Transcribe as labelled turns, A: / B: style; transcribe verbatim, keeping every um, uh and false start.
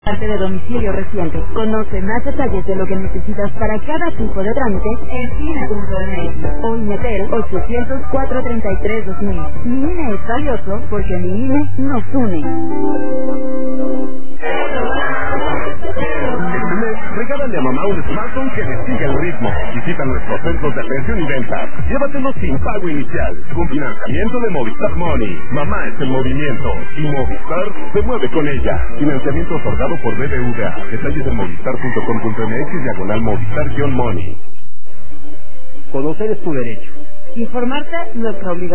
A: Parte de domicilio reciente. Conoce más detalles de lo que necesitas para cada tipo de trámite en Fina punto M X o INETEL ochocientos cuatro treinta y tres dos mil. Mi I N E es valioso porque mi I N E nos une.
B: Este mes, regálale a mamá un smartphone que le siga el ritmo. Visita nuestros centros de atención y ventas. Llévatelo sin pago inicial. Con financiamiento de Movistar Money. Mamá es el movimiento. Y Movistar se mueve con ella. Financiamiento otorgado por B B V A. Detalles en movistar punto com punto m x diagonal Movistar-Money.
C: Conocer es tu derecho.
A: Informarte nuestra obligación.